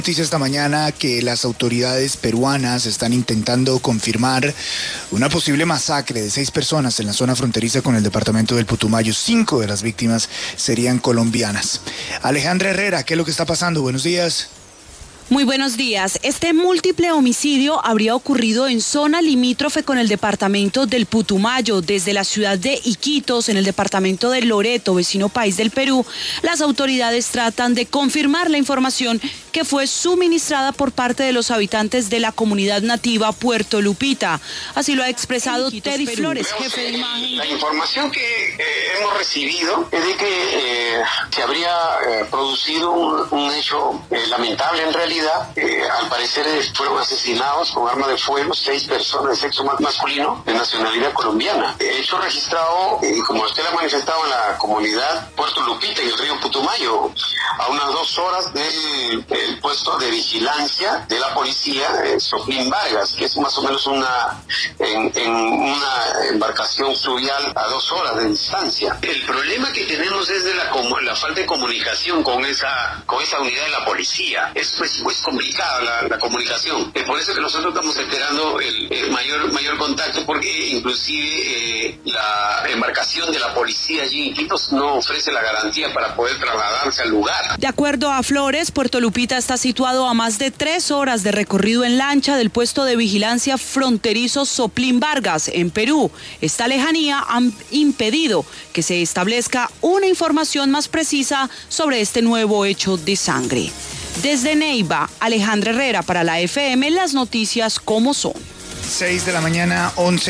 Noticia esta mañana que las autoridades peruanas están intentando confirmar una posible masacre de 6 personas en la zona fronteriza con el departamento del Putumayo. 5 de las víctimas serían colombianas. Alejandra Herrera, ¿qué es lo que está pasando? Buenos días. Muy buenos días. Este múltiple homicidio habría ocurrido en zona limítrofe con el departamento del Putumayo, desde la ciudad de Iquitos, en el departamento de Loreto, vecino país del Perú. Las autoridades tratan de confirmar la información que fue suministrada por parte de los habitantes de la comunidad nativa Puerto Lupita. Así lo ha expresado Terry Flores, jefe de imagen. La información que hemos recibido es de que se habría producido un hecho lamentable en realidad. Al parecer fueron asesinados con arma de fuego 6 personas de sexo masculino de nacionalidad colombiana. Hecho registrado, como usted lo ha manifestado, en la comunidad Puerto Lupita y el río Putumayo, a unas 2 horas del puesto de vigilancia de la policía Soplín Vargas, que es más o menos en una embarcación fluvial a 2 horas de distancia. El problema que tenemos es de la falta de comunicación con esa unidad de la policía. Es pues complicada la comunicación. Es por eso que nosotros estamos esperando el mayor contacto, porque inclusive la embarcación de la policía allí en Iquitos no ofrece la garantía para poder trasladarse al lugar. De acuerdo a Flores, Puerto Lupita está situado a más de 3 horas de recorrido en lancha del puesto de vigilancia fronterizo Soplín Vargas, en Perú. Esta lejanía ha impedido que se establezca una información más precisa sobre este nuevo hecho de sangre. Desde Neiva, Alejandra Herrera para la FM, las noticias como son. 6 de la mañana, 11